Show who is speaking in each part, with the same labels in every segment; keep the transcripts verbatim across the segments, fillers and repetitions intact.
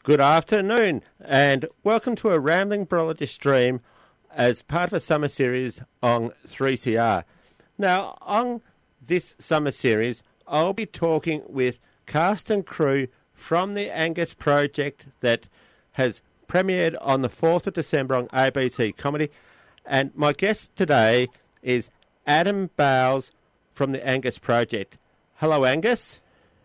Speaker 1: Good afternoon, and welcome to a Rambling Brawler stream as part of a summer series on three C R. Now, on this summer series, I'll be talking with cast and crew from the Angus Project that has premiered on the fourth of December on A B C Comedy. And my guest today is Adam Bowles from the Angus Project. Hello, Angus.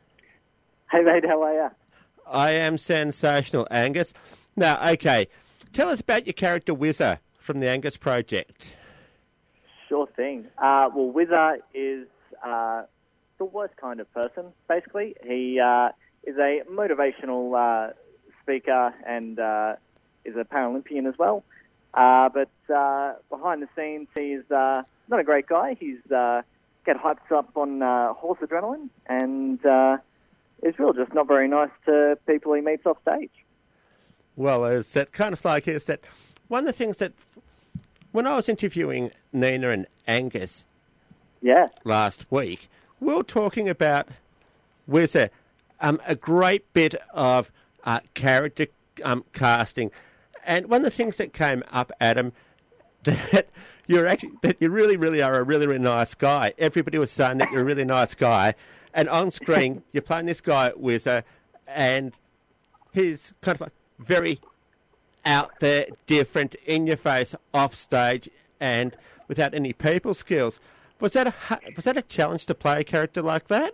Speaker 2: Hey, mate, how are you?
Speaker 1: I am sensational, Angus. Now, okay, tell us about your character Whizzer from the Angus Project.
Speaker 2: Sure thing. Uh, well, Whizzer is uh, the worst kind of person, basically. He uh, is a motivational uh, speaker and uh, is a Paralympian as well. Uh, but uh, behind the scenes, he's uh, not a great guy. He's uh, get hyped up on uh, horse adrenaline and... Uh, It's real just not very nice to people he meets off stage.
Speaker 1: Well, it's that kind of like is that one of the things that when I was interviewing Nina and Angus
Speaker 2: yeah.
Speaker 1: last week, we were talking about Whizzer, um, a great bit of uh, character um, casting, and one of the things that came up, Adam, that you're actually that you really, really are a really, really nice guy. Everybody was saying that you're a really nice guy. And on screen, you're playing this guy, Whizzer, and he's kind of like very out there, different, in your face, off stage, and without any people skills. Was that a was that a challenge to play a character like that?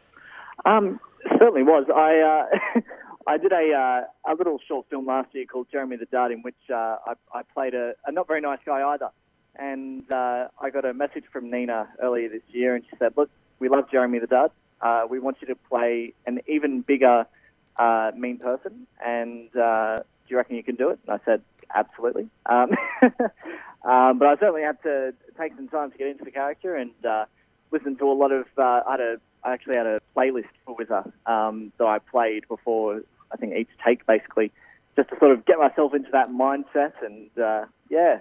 Speaker 2: Um, certainly was. I uh, I did a uh, a little short film last year called Jeremy the Dud, in which uh, I, I played a, a not very nice guy either. And uh, I got a message from Nina earlier this year, and she said, "Look, we love Jeremy the Dud. Uh, we want you to play an even bigger uh, mean person, and uh, do you reckon you can do it?" And I said, absolutely. Um, um, but I certainly had to take some time to get into the character and uh, listen to a lot of... Uh, I, had a, I actually had a playlist for Whizzer um, that I played before, I think, each take, basically, just to sort of get myself into that mindset, and uh, yeah.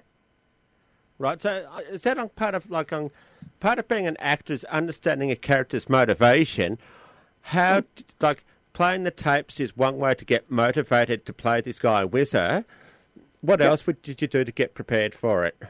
Speaker 1: Right, so is that on part of, like, on... Part of being an actor is understanding a character's motivation. How, like, playing the tapes is one way to get motivated to play this guy, Whizzer. What
Speaker 2: yep.
Speaker 1: else would, did you do to get prepared for it?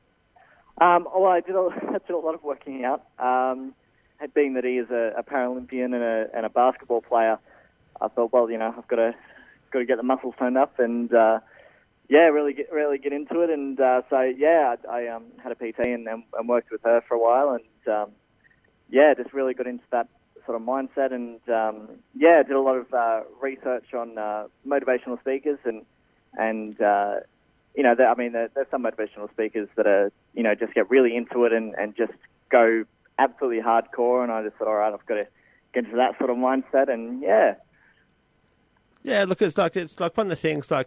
Speaker 2: Um, well, I did, a, I did a lot of working out. Um, being that he is a, a Paralympian and a, and a basketball player, I thought, well, you know, I've got to got to get the muscles toned up and... Uh, Yeah, really get really get into it, and uh, so yeah, I, I um, had a P T and, and, and worked with her for a while, and um, yeah, just really got into that sort of mindset, and um, yeah, did a lot of uh, research on uh, motivational speakers, and and uh, you know, there, I mean, there, there's some motivational speakers that are you know just get really into it and, and just go absolutely hardcore, and I just thought, all right, I've got to get into that sort of mindset, and yeah,
Speaker 1: yeah, look, it's like it's like one of the things like.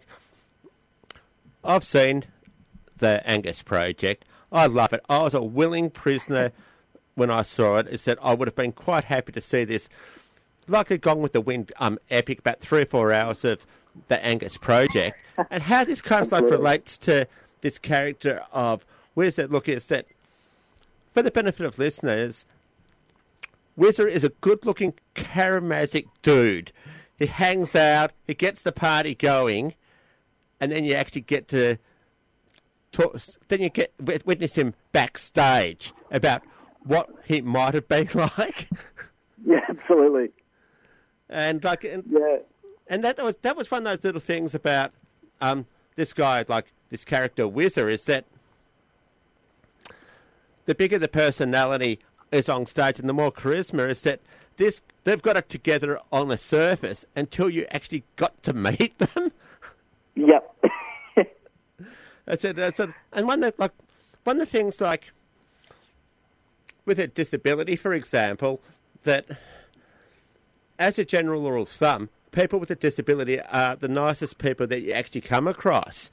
Speaker 1: I've seen the Angus Project. I love it. I was a willing prisoner when I saw it. It said I would have been quite happy to see this, like a Gone with the Wind um, epic, about three or four hours of the Angus Project, and how this kind of like relates to this character of Whizzer. Look, is that for the benefit of listeners, Whizzer is a good-looking, charismatic dude. He hangs out. He gets the party going. And then you actually get to talk, then you get witness him backstage about what he might have been like.
Speaker 2: Yeah, absolutely.
Speaker 1: And like, and,
Speaker 2: yeah,
Speaker 1: and that was that was one of those little things about um, this guy, like this character Whizzer, is that the bigger the personality is on stage and the more charisma is that this they've got it together on the surface until you actually got to meet them.
Speaker 2: Yep.
Speaker 1: I said, I said, and one that like one of the things like with a disability, for example, that as a general rule of thumb, people with a disability are the nicest people that you actually come across.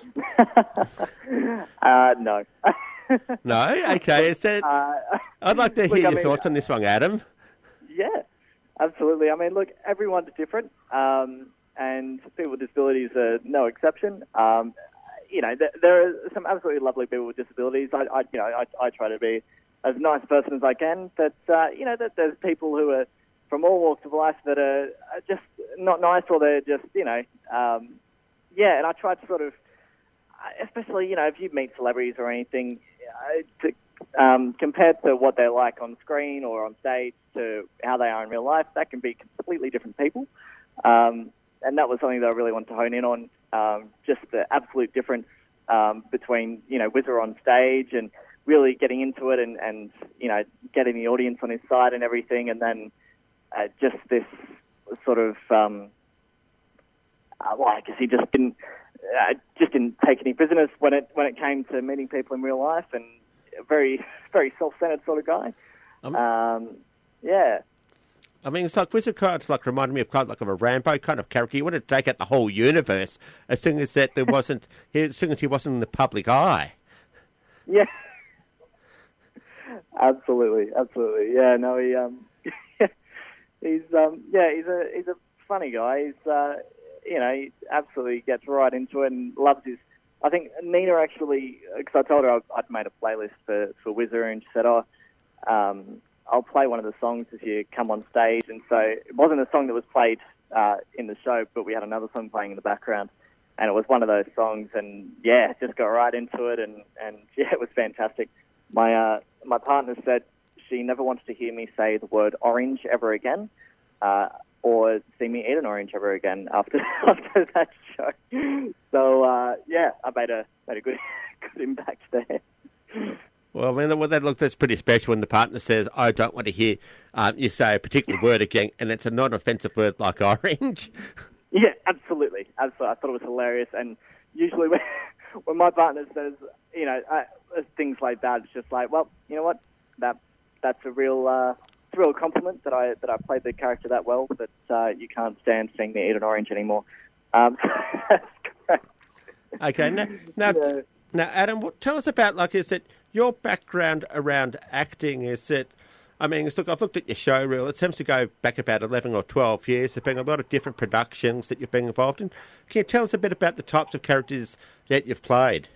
Speaker 2: uh, no.
Speaker 1: No? Okay. So uh, I'd like to hear look, your I mean, thoughts on this one, Adam.
Speaker 2: Yeah, absolutely. I mean, look, everyone's different. Um, And people with disabilities are no exception. Um, you know, there, there are some absolutely lovely people with disabilities. I, I you know, I, I try to be as nice a person as I can. But uh, you know, that there's people who are from all walks of life that are, are just not nice, or they're just, you know, um, yeah. And I try to sort of, especially, you know, if you meet celebrities or anything, uh, to, um, compared to what they're like on screen or on stage to how they are in real life, that can be completely different people. Um, and that was something that I really wanted to hone in on, um, just the absolute difference um, between, you know, Whizzer on stage and really getting into it and, and, you know, getting the audience on his side and everything, and then uh, just this sort of, um, uh, well, I guess he just didn't, uh, just didn't take any prisoners when it when it came to meeting people in real life, and a very, very self-centered sort of guy. Um, um, yeah.
Speaker 1: I mean, it's like Wizard kind of like reminded me of kind of like of a Rambo kind of character. He wanted to take out the whole universe as soon as that there wasn't, as soon as he wasn't in the public eye.
Speaker 2: Yeah, absolutely, absolutely. Yeah, no, he, um, he's, um, yeah, he's a he's a funny guy. He's, uh, you know, he absolutely gets right into it and loves his. I think Nina actually, because I told her I'd, I'd made a playlist for for Whizzer, and she said, "Oh, um, I'll play one of the songs as you come on stage." And so it wasn't a song that was played uh, in the show, but we had another song playing in the background, and it was one of those songs. And yeah, just got right into it, and, and yeah, it was fantastic. My uh, my partner said she never wanted to hear me say the word orange ever again, uh, or see me eat an orange ever again after after that show. So uh, yeah, I made a made a good good impact there.
Speaker 1: Well, I mean, well, that, look, that's pretty special when the partner says, "I don't want to hear um, you say a particular word again," and it's a non-offensive word like orange.
Speaker 2: Yeah, absolutely. absolutely. I thought it was hilarious, and usually when, when my partner says, you know, uh, things like that, it's just like, well, you know what, that that's a real uh, it's a real compliment that I that I played the character that well, that uh, you can't stand seeing me eat an orange anymore. Um, that's great.
Speaker 1: Okay, now, now, yeah. now, Adam, what, tell us about, like, is it your background around acting? Is it, I mean, it's, look, I've looked at your show reel. It seems to go back about eleven or twelve years. There's been a lot of different productions that you've been involved in. Can you tell us a bit about the types of characters that you've played?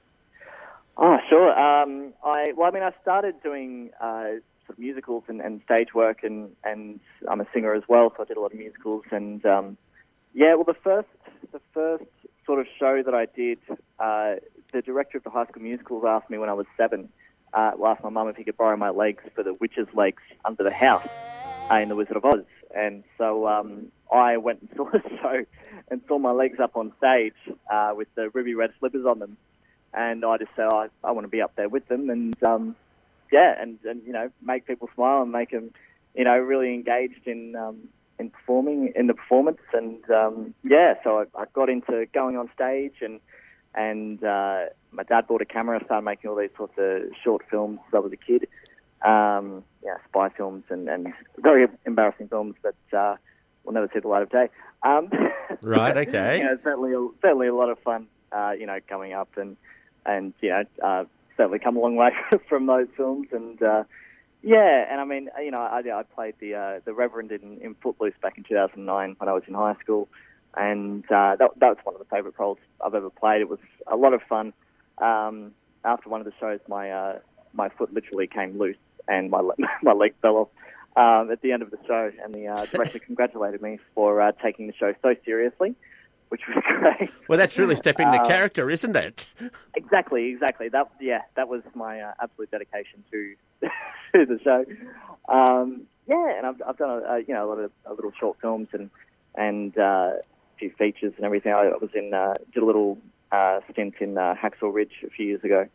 Speaker 2: Oh, sure. Um, I well, I mean, I started doing uh, sort of musicals and, and stage work, and, and I'm a singer as well, so I did a lot of musicals. And um, yeah, well, the first the first sort of show that I did, uh, the director of the High School Musicals asked me when I was seven, uh, asked my mum if he could borrow my legs for the Witch's Legs Under the House uh, in The Wizard of Oz. And so um, I went and saw the show and saw my legs up on stage uh, with the ruby red slippers on them. And I just said, oh, I, I want to be up there with them, and um, yeah, and, and you know, make people smile and make them, you know, really engaged in um, in performing in the performance. And um, yeah, so I, I got into going on stage, and and uh, my dad bought a camera, started making all these sorts of short films as I was a kid, um, yeah, spy films and, and very embarrassing films that uh, will never see the light of day. Um,
Speaker 1: right. Okay.
Speaker 2: You know, certainly, certainly a lot of fun. Uh, you know, coming up and. And, you know, uh, certainly come a long way from those films. And, uh, yeah, and I mean, you know, I, I played the uh, the Reverend in, in Footloose back in two thousand nine when I was in high school. And uh, that, that was one of the favourite roles I've ever played. It was a lot of fun. Um, after one of the shows, my uh, my foot literally came loose and my, my leg fell off um, at the end of the show. And the uh, director congratulated me for uh, taking the show so seriously, which was great.
Speaker 1: Well, that's really stepping the um, character, isn't it?
Speaker 2: Exactly, exactly. That yeah, that was my uh, absolute dedication to to the show. Um, yeah, and I've I've done a, a you know a lot of a little short films and and uh, a few features and everything. I was in uh, did a little uh, stint in uh, Hacksaw Ridge a few years ago,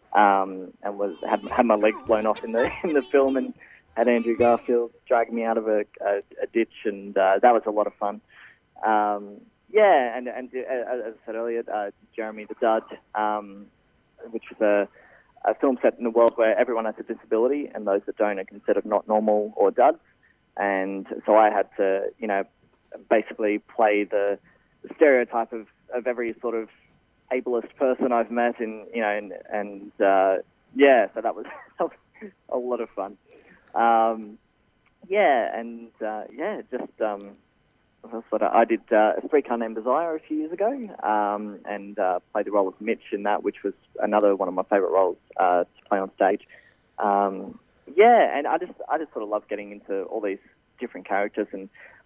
Speaker 2: um, and was had had my legs blown off in the in the film, and had Andrew Garfield drag me out of a, a, a ditch, and uh, that was a lot of fun. Um, Yeah, and and uh, as I said earlier, uh, Jeremy the Dud, um, which was a, a film set in a world where everyone has a disability, and those that don't are considered not normal or duds. And so I had to, you know, basically play the, the stereotype of, of every sort of ableist person I've met, in you know, and, and uh, yeah, so that was, that was a lot of fun. Um, yeah, and uh, yeah, just. Um, What I did uh, a Streetcar Named Desire a few years ago, um, and uh, played the role of Mitch in that, which was another one of my favourite roles uh, to play on stage. Um, yeah, and I just I just sort of love getting into all these different characters, and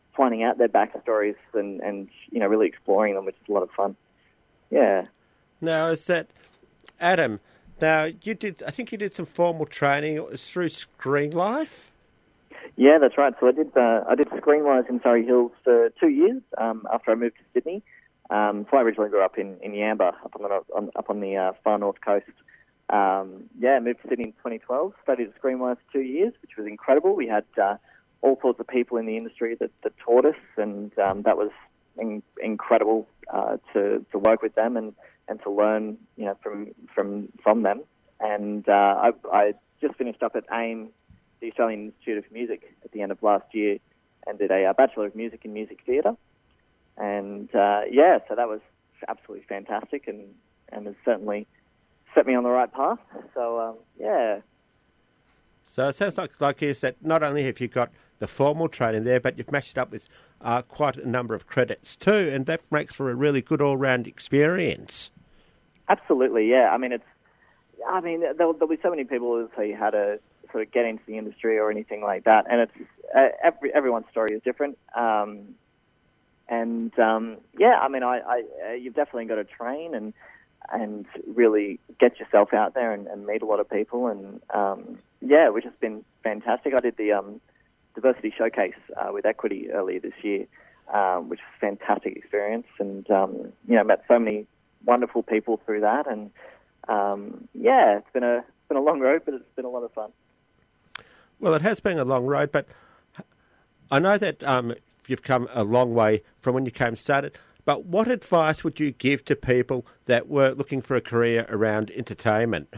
Speaker 2: finding out their backstories and, and, you know, really exploring them, which is a lot of fun. Yeah.
Speaker 1: Now, is that, Adam, now you did, I think you did some formal training. It was through Screen Life?
Speaker 2: Yeah, that's right. So I did uh, I did Screenwise in Surrey Hills for two years um, after I moved to Sydney. Um, so I originally grew up in, in Yamba, up on the, on, up on the uh, far north coast. Um, yeah, moved to Sydney in twenty twelve, studied at Screenwise for two years, which was incredible. We had uh, all sorts of people in the industry that, that taught us, and um, that was in, incredible uh, to, to work with them and, and to learn, you know, from from from them. And uh, I, I just finished up at AIM, the Australian Institute of Music, at the end of last year, and did a uh, Bachelor of Music in Music Theatre. And uh, yeah, so that was absolutely fantastic, and, and has certainly set me on the right path. So um, yeah.
Speaker 1: So it sounds like, like is that not only have you got the formal training there, but you've matched it up with uh, quite a number of credits too, and that makes for a really good all-round experience.
Speaker 2: Absolutely, yeah. I mean, it's. I mean, there'll, there'll be so many people who say how to sort of get into the industry or anything like that, and it's uh, every everyone's story is different. Um, and um, yeah, I mean, I, I uh, you've definitely got to train and and really get yourself out there and, and meet a lot of people, and um, yeah, which has been fantastic. I did the um, Diversity Showcase uh, with Equity earlier this year, um, which was a fantastic experience, and um, you know, met so many wonderful people through that, and um, yeah, it's been a it's been a long road, but it's been a lot of fun.
Speaker 1: Well, it has been a long road, but I know that um, you've come a long way from when you came started. But what advice would you give to people that were looking for a career around entertainment?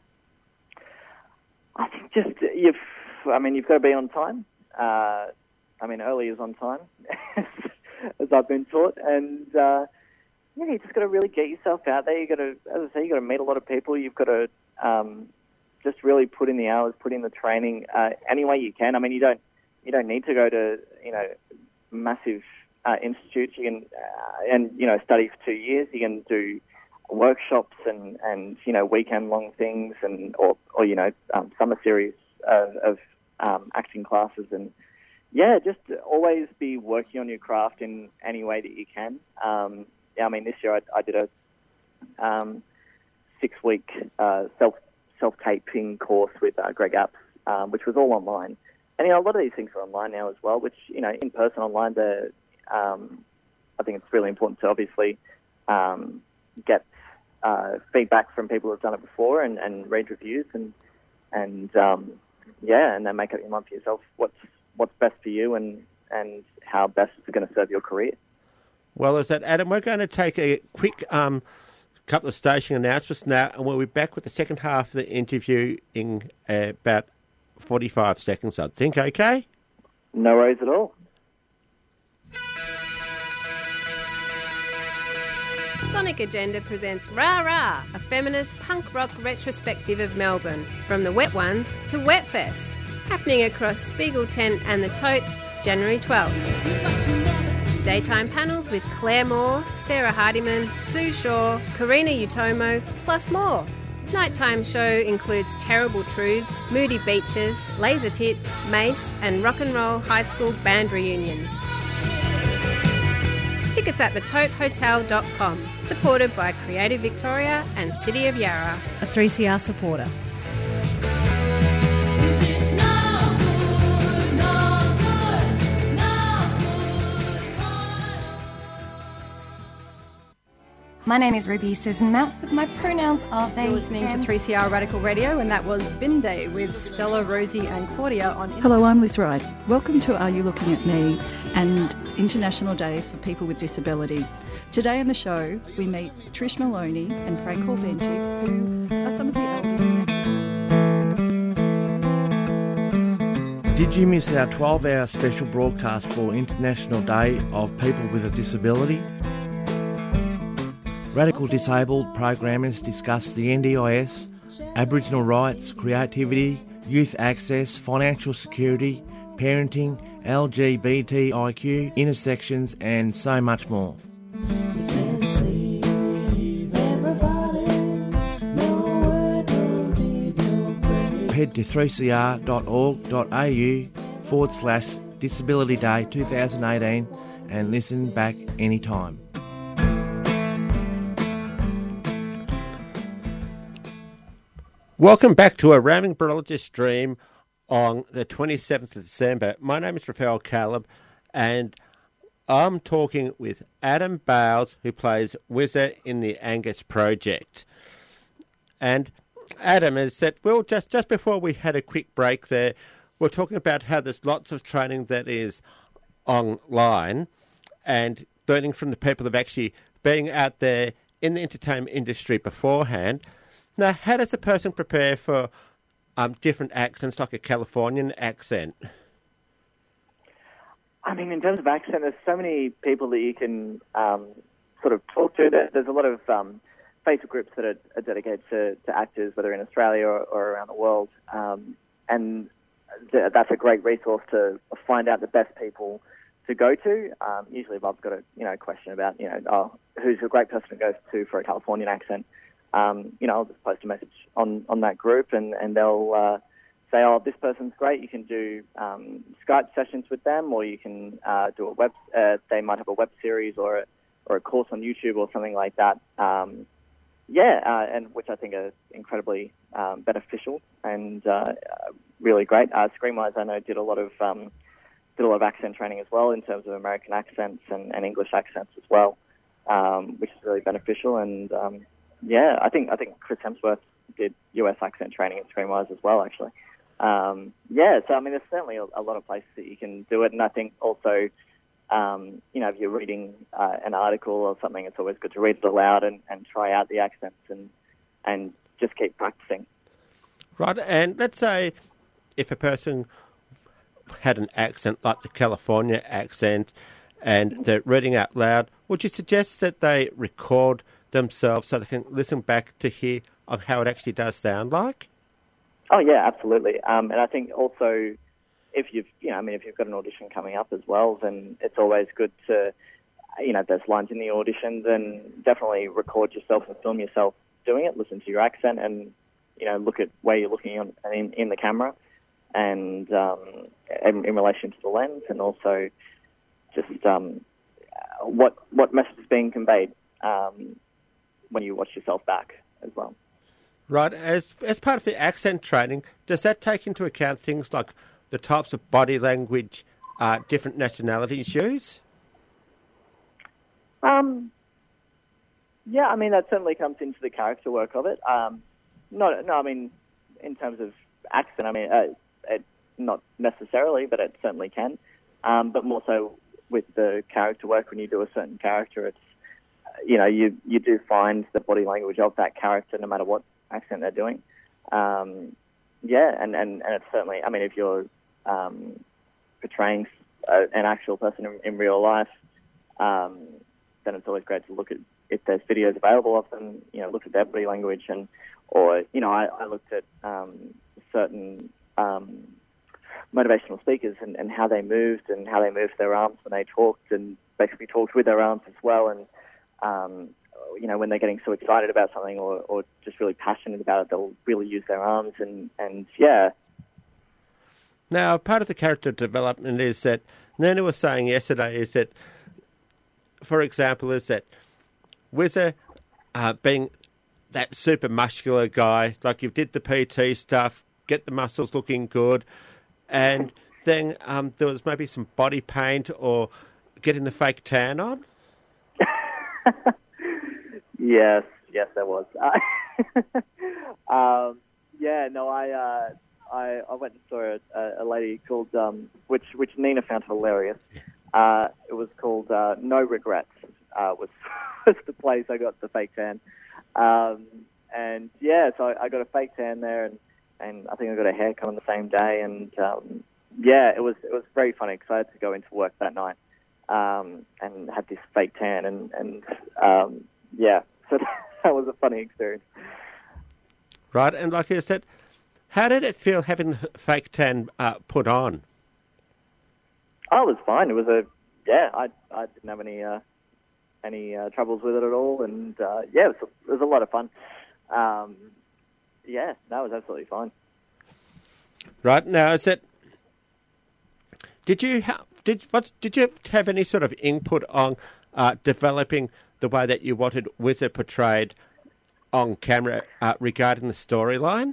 Speaker 2: I think just you've, I mean, you've got to be on time. Uh, I mean, early is on time, as I've been taught, and uh, yeah, you just got to really get yourself out there. You got to, as I say, you got to meet a lot of people. You've got to um, just really put in the hours, put in the training uh, any way you can. I mean, you don't, you don't need to go to, you know, massive uh, institutes. You can, uh, and you know, study for two years. You can do workshops and, and you know, weekend long things, and or, or you know, um, summer series uh, of um, acting classes, and yeah, just always be working on your craft in any way that you can. Um, yeah, I mean, this year I, I did a um, six-week uh, self self-taping course with uh, Greg Apps, um, which was all online. And you know, a lot of these things are online now as well, which, you know, in person, online, the um, I think it's really important to obviously um, get uh, feedback from people who've done it before, and, and read reviews, and and um, yeah, and then make up your mind for yourself what's what's best for you, and, and how best it's going to serve your career.
Speaker 1: Well, is that, Adam, we're going to take a quick um, couple of station announcements now, and we'll be back with the second half of the interview in uh, about forty-five seconds, I think, okay?
Speaker 2: No worries at all.
Speaker 3: Sonic Agenda presents Rah Rah, a feminist punk rock retrospective of Melbourne, from the Wet Ones to Wetfest, happening across Spiegel Tent and the Tote, January twelfth. Daytime panels with Claire Moore, Sarah Hardiman, Sue Shaw, Karina Utomo, plus more. Nighttime show includes Terrible Truths, Moody Beaches, Laser Tits, Mace, and Rock and Roll High School band reunions. Tickets at the tote hotel dot com, supported by Creative Victoria and City of Yarra.
Speaker 4: A three C R supporter.
Speaker 5: My name is Ruby Susan Mouth. My pronouns are they.
Speaker 6: You're listening
Speaker 5: them.
Speaker 6: to three C R Radical Radio, and that was Vinde with Stella, Rosie and Claudia on...
Speaker 7: Hello, I'm Liz Wright. Welcome to Are You Looking at Me, and International Day for People with Disability. Today on the show, we meet Trish Maloney and Frank Horbenchik, who are some of the eldest campers.
Speaker 8: Did you miss our twelve-hour special broadcast for International Day of People with a Disability? Radical Disabled programmers discuss the N D I S, Aboriginal rights, creativity, youth access, financial security, parenting, L G B T I Q, intersections and so much more. Head to three c r dot org dot a u forward slash Disability Day twenty eighteen and listen back anytime.
Speaker 1: Welcome back to a Raming Barologist stream on the twenty-seventh of December. My name is Rafael Caleb, and I'm talking with Adam Bales, who plays Whizzer in the Angus Project. And Adam has said, well, just, just before we had a quick break there, we're talking about how there's lots of training that is online and learning from the people of actually being out there in the entertainment industry beforehand. Now, how does a person prepare for um, different accents, like a Californian accent?
Speaker 2: I mean, in terms of accent, there's so many people that you can um, sort of talk to. There's a lot of um, Facebook groups that are, are dedicated to, to actors, whether in Australia or, or around the world. Um, and th- that's a great resource to find out the best people to go to. Um, usually if I've got a you know question about, you know, oh, who's a great person to go to for a Californian accent, Um, you know, I'll just post a message on, on that group and, and they'll uh, say, oh, this person's great. You can do um, Skype sessions with them, or you can uh, do a web, uh, they might have a web series or a, or a course on YouTube or something like that. Um, yeah, uh, and which I think are incredibly um, beneficial and uh, really great. Uh, Screenwise, I know, did a lot of um, did a lot of accent training as well in terms of American accents and, and English accents as well, um, which is really beneficial. And um, Yeah, I think I think Chris Hemsworth did U S accent training at Screenwise as well, actually. Um, yeah, so I mean, there's certainly a, a lot of places that you can do it, and I think also, um, you know, if you're reading uh, an article or something, it's always good to read it aloud and, and try out the accents and and just keep practicing.
Speaker 1: Right, and let's say if a person had an accent like the California accent, and they're reading out loud, would you suggest that they record themselves so they can listen back to hear of how it actually does sound like?
Speaker 2: Oh yeah, absolutely. Um, and I think also if you've, you know, I mean, if you've got an audition coming up as well, then it's always good to, you know, if there's lines in the audition, then definitely record yourself and film yourself doing it. Listen to your accent and, you know, look at where you're looking on in, in the camera and um, in, in relation to the lens, and also just um, what what message is being conveyed um, when you watch yourself back as well.
Speaker 1: Right. As as part of the accent training, does that take into account things like the types of body language uh, different nationalities use?
Speaker 2: Um. Yeah, I mean, that certainly comes into the character work of it. Um, no, no, I mean, in terms of accent, I mean, uh, it, not necessarily, but it certainly can. Um, but more so with the character work, when you do a certain character, it's, you know, you, you do find the body language of that character no matter what accent they're doing. Um, yeah, and, and, and it's certainly, I mean, if you're um, portraying a, an actual person in, in real life, um, then it's always great to look at, if there's videos available of them, you know, look at their body language. And, or, you know, I, I looked at um, certain um, motivational speakers and, and how they moved and how they moved their arms when they talked, and basically talked with their arms as well. And, um, you know, when they're getting so excited about something or, or just really passionate about it, they'll really use their arms. And, and yeah.
Speaker 1: Now, part of the character development is that, Nana was saying yesterday, is that, for example, is that Whizzer uh, being that super muscular guy, like you did the P T stuff, get the muscles looking good, and then um, there was maybe some body paint or getting the fake tan on?
Speaker 2: Yes, yes, there was. Uh, um, yeah, no, I, uh, I I went and saw a, a lady called, um, which which Nina found hilarious. Uh, it was called uh, No Regrets. Uh, was was the place I got the fake tan, um, and yeah, so I, I got a fake tan there, and, and I think I got a haircut on the same day, and um, yeah, it was it was very funny because I had to go into work that night um, and had this fake tan, and and um, yeah, so that was a funny experience.
Speaker 1: Right, and like I said, how did it feel having the fake tan uh, put on?
Speaker 2: Oh, it was fine. It was a yeah, I I didn't have any. Uh, any uh, troubles with it at all, and uh, yeah, it was, a, it was a lot of fun. Um, yeah, that was absolutely fine.
Speaker 1: Right, now is it, Did you ha- did what did you have any sort of input on uh, developing the way that you wanted Whizzer portrayed on camera uh, regarding the storyline?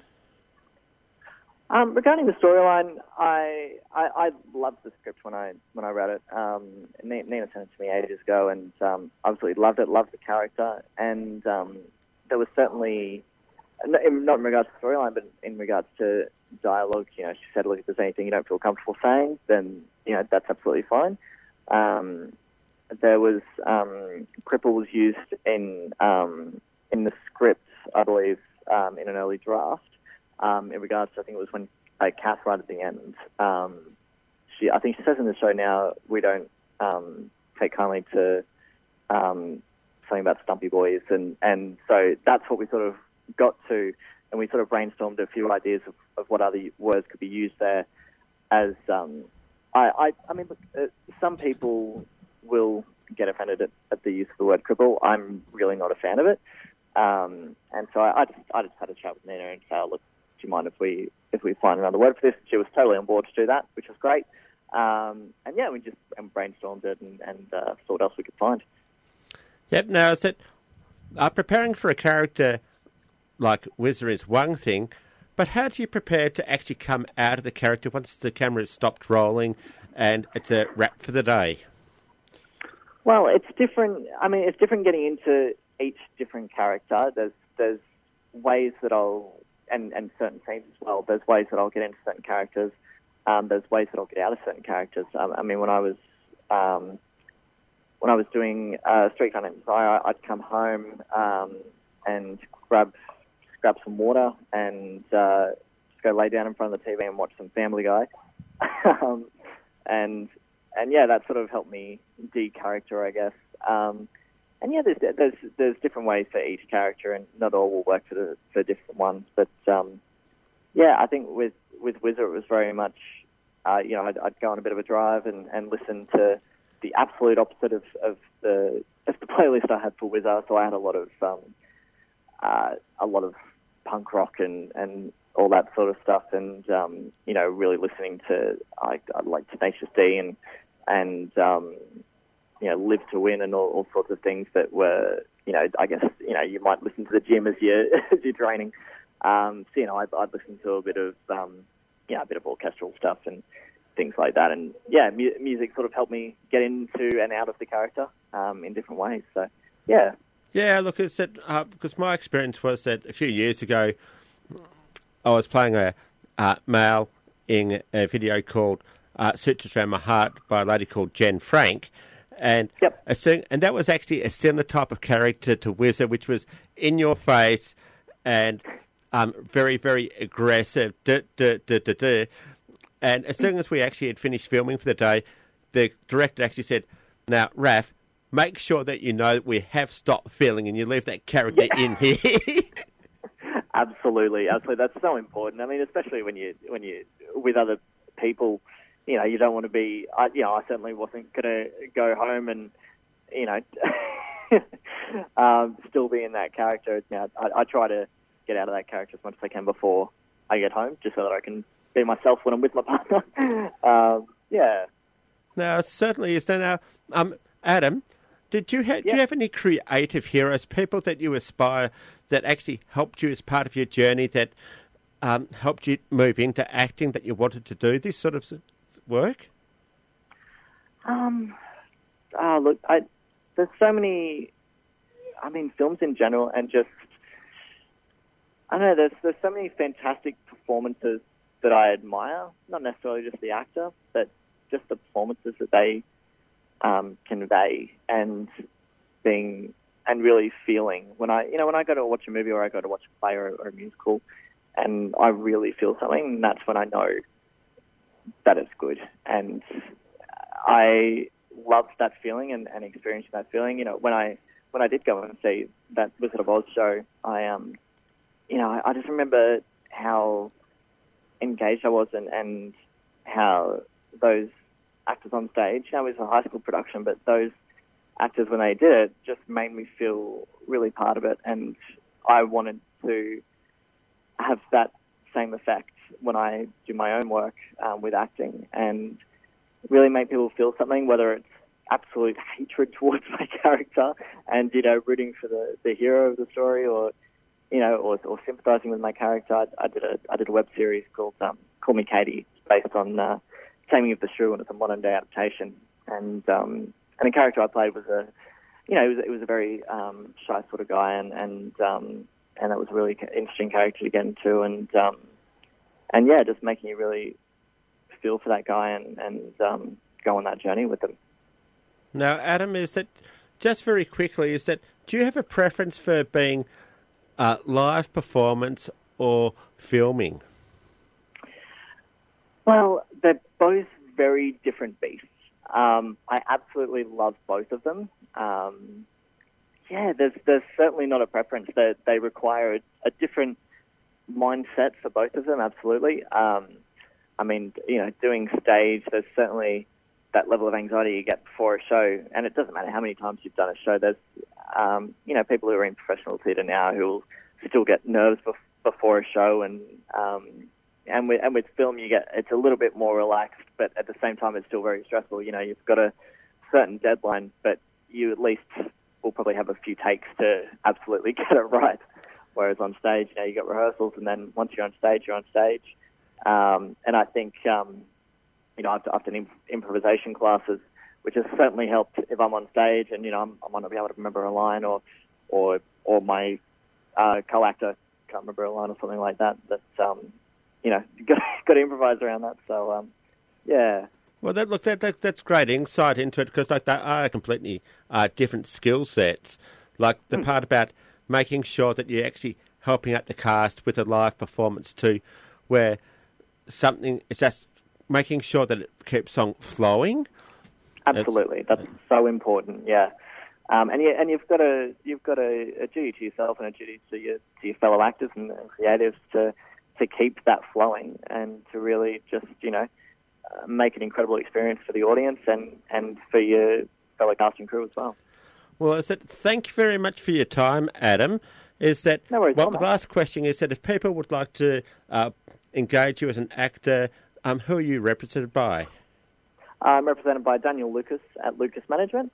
Speaker 2: Um, regarding the storyline, I, I I loved the script when I when I read it. Um, Nina sent it to me ages ago, and um, absolutely loved it. Loved the character, and um, there was certainly not in regards to storyline, but in regards to dialogue. You know, she said, "Look, if there's anything you don't feel comfortable saying, then you know that's absolutely fine." Um, there was um, Cripple was used in um, in the script, I believe, um, in an early draft. Um, in regards to, I think it was when uh, Kath right at the end, um, she, I think she says in the show now, we don't um, take kindly to um, something about Stumpy Boys, and, and so that's what we sort of got to, and we sort of brainstormed a few ideas of, of what other words could be used there. As um, I, I, I mean, look, uh, some people will get offended at, at the use of the word cripple. I'm really not a fan of it, um, and so I, I just, I just had a chat with Nina and say, oh, look, do you mind if we if we find another word for this? She was totally on board to do that, which was great. Um, and yeah, we just and brainstormed it and, and uh, saw what else we could find.
Speaker 1: Yep. Now, is it uh, preparing for a character like Whizzer is one thing, but how do you prepare to actually come out of the character once the camera has stopped rolling and it's a wrap for the day?
Speaker 2: Well, it's different. I mean, it's different getting into each different character. There's there's ways that I'll And, and certain scenes as well. There's ways that I'll get into certain characters. Um, there's ways that I'll get out of certain characters. Um, I mean, when I was um, when I was doing uh, Street Fighter, I'd come home um, and grab grab some water and uh, just go lay down in front of the T V and watch some Family Guy. um, and and yeah, that sort of helped me de-character, I guess. Um, And yeah, there's, there's there's different ways for each character, and not all will work for the, for different ones. But um, yeah, I think with with Whizzer, it was very much, uh, you know, I'd, I'd go on a bit of a drive and, and listen to the absolute opposite of, of the of the playlist I had for Whizzer. So I had a lot of um, uh, a lot of punk rock and, and all that sort of stuff, and um, you know, really listening to I, I like Tenacious D and and um, you know, Live to Win and all, all sorts of things that were, you know, I guess, you know, you might listen to the gym as you're, as you're training. Um, so, you know, I'd, I'd listen to a bit of, um, yeah, a bit of orchestral stuff and things like that. And, yeah, mu- music sort of helped me get into and out of the character um, in different ways. So, yeah.
Speaker 1: Yeah, look, it's that, uh, because my experience was that a few years ago, I was playing a uh, male in a video called uh, Sutures Around My Heart by a lady called Jen Frank. And
Speaker 2: yep.
Speaker 1: a, and that was actually a similar type of character to Whizzer, which was in your face and um, very, very aggressive. Duh, duh, duh, duh, duh. And as soon as we actually had finished filming for the day, the director actually said, "Now, Raph, make sure that you know that we have stopped filming and you leave that character yeah. in here."
Speaker 2: Absolutely, absolutely. That's so important. I mean, especially when you when you with other people. You know, you don't want to be, I, you know, I certainly wasn't going to go home and, you know, um, still be in that character. You know, I, I try to get out of that character as much as I can before I get home, just so that I can be myself when I'm with my partner. um, yeah.
Speaker 1: No, it certainly is. Now, um, Adam, did you, ha- yeah. do you have any creative heroes, people that you aspire that actually helped you as part of your journey, that um, helped you move into acting, that you wanted to do this sort of work?
Speaker 2: Um, oh, look, I, there's so many, I mean, films in general, and just, I don't know, there's, there's so many fantastic performances that I admire, not necessarily just the actor, but just the performances that they um, convey and being, and really feeling. When I, you know, when I go to watch a movie or I go to watch a play or, or a musical, and I really feel something, that's when I know that it's good. And I loved that feeling and, and experiencing that feeling. You know, when I when I did go and see that Wizard of Oz show, I um, you know, I, I just remember how engaged I was and, and how those actors on stage. You know, it was a high school production, but those actors, when they did it, just made me feel really part of it, and I wanted to have that same effect when I do my own work um, with acting. And really make people feel something, whether it's absolute hatred towards my character and, you know, rooting for the, the hero of the story, or, you know, or, or sympathising with my character. I, I did a I did a web series called um, Call Me Katie, based on uh, Taming of the Shrew, and it's a modern day adaptation. And um, and the character I played was a, you know, it was, it was a very um, shy sort of guy, and and um, and that was a really interesting character to get into, and um, and yeah, just making you really feel for that guy and and um, go on that journey with him.
Speaker 1: Now, Adam, is that just very quickly? Is that do you have a preference for being uh, live performance or filming?
Speaker 2: Well, they're both very different beasts. Um, I absolutely love both of them. Um, yeah, there's there's certainly not a preference. They they require a, a different mindset for both of them. Absolutely. Um, I mean, you know, doing stage, there's certainly that level of anxiety you get before a show, and it doesn't matter how many times you've done a show. There's, um, you know, people who are in professional theatre now who will still get nerves bef- before a show, and um, and with and with film, you get it's a little bit more relaxed, but at the same time, it's still very stressful. You know, you've got a certain deadline, but you at least will probably have a few takes to absolutely get it right. Whereas on stage, you know, you got rehearsals, and then once you're on stage, you're on stage. Um, and I think. Um, You know, I've, I've done imp- improvisation classes, which has certainly helped if I'm on stage and, you know, I'm, I might not be able to remember a line, or or or my uh, co-actor can't remember a line or something like that. That, um, you know, you've got, got to improvise around that. So, um, yeah.
Speaker 1: Well, that, look, that, that that's great insight into it, because like they are completely uh, different skill sets. Like the mm. part about making sure that you're actually helping out the cast with a live performance too, where something is just making sure that it keeps on flowing.
Speaker 2: Absolutely, that's so important. Yeah, um, and you and you've got a you've got a, a duty to yourself and a duty to your to your fellow actors and, and creatives to to keep that flowing and to really just you know uh, make an incredible experience for the audience and, and for your fellow cast and crew as well.
Speaker 1: Well, is that thank you very much for your time, Adam. Is that
Speaker 2: no worries,
Speaker 1: well? The last question is that if people would like to uh, engage you as an actor. Um, who are you represented by?
Speaker 2: I'm represented by Daniel Lucas at Lucas Management.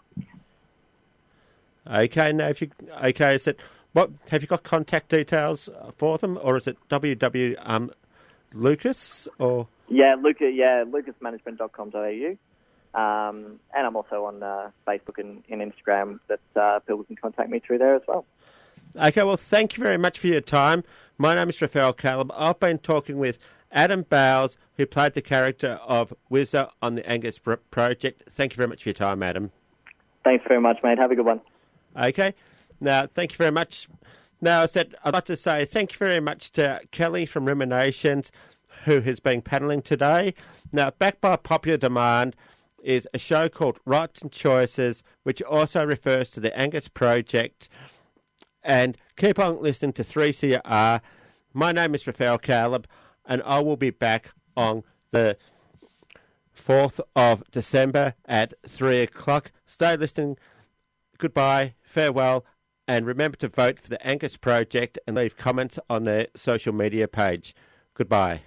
Speaker 1: Okay, now if you okay, is it what have you got contact details for them, or is it W W um Lucas or?
Speaker 2: Yeah, Lucas. Yeah, lucas management dot com dot a u. Um, and I'm also on uh, Facebook and, and Instagram that uh, people can contact me through there as well.
Speaker 1: Okay, well, thank you very much for your time. My name is Raphael Caleb. I've been talking with Adam Bowles, who played the character of Whizzer on the Angus Project. Thank you very much for your time, Adam.
Speaker 2: Thanks very much, mate. Have a good one.
Speaker 1: Okay. Now, thank you very much. Now, I said I'd like to say thank you very much to Kelly from Ruminations, who has been panelling today. Now, backed by popular demand is a show called Rights and Choices, which also refers to the Angus Project. And keep on listening to three C R. My name is Raphael Caleb, and I will be back on the fourth of December at three o'clock. Stay listening. Goodbye, farewell, and remember to vote for the Angus Project and leave comments on their social media page. Goodbye.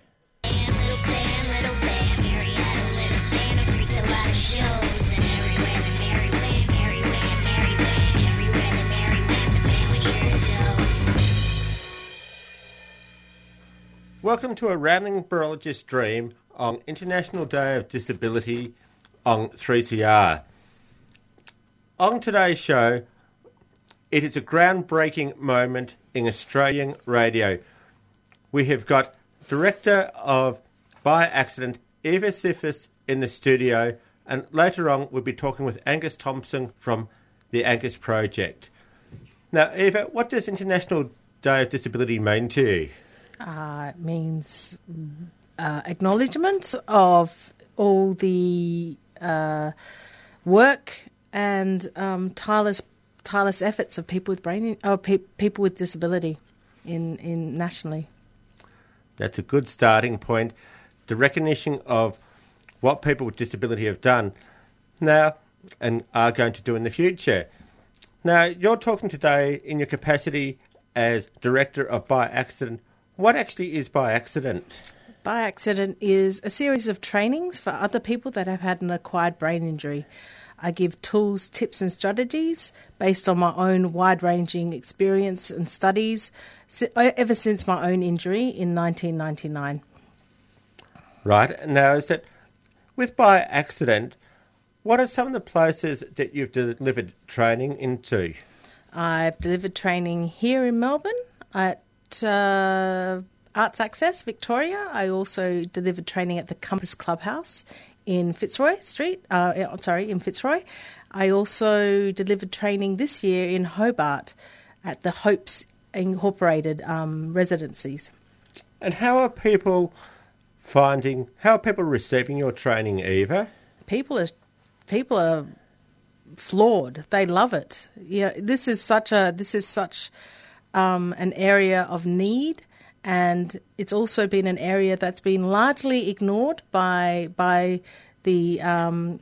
Speaker 1: Welcome to A Rambling Virologist's Dream on International Day of Disability on three C R. On today's show, it is a groundbreaking moment in Australian radio. We have got Director of By Accident, Eva Siffis, in the studio, and later on we'll be talking with Angus Thompson from the Angus Project. Now, Eva, what does International Day of Disability mean to you?
Speaker 4: Uh, it means uh, acknowledgement of all the uh, work and um, tireless tireless efforts of people with brain oh, pe- people with disability in, in nationally.
Speaker 1: That's a good starting point. The recognition of what people with disability have done now and are going to do in the future. Now, you're talking today in your capacity as Director of By Accident. What actually is By Accident?
Speaker 4: By Accident is a series of trainings for other people that have had an acquired brain injury. I give tools, tips and strategies based on my own wide-ranging experience and studies ever since my own injury in nineteen ninety-nine.
Speaker 1: Right. Now, is it with By Accident, what are some of the places that you've delivered training into?
Speaker 4: I've delivered training here in Melbourne at uh, Arts Access, Victoria. I also delivered training at the Compass Clubhouse in Fitzroy Street, uh, sorry, in Fitzroy. I also delivered training this year in Hobart at the Hopes Incorporated um, residencies.
Speaker 1: And how are people finding, how are people receiving your training, Eva?
Speaker 4: People are, people are floored. They love it. Yeah, this is such a, this is such um, an area of need. And it's also been an area that's been largely ignored by by the um,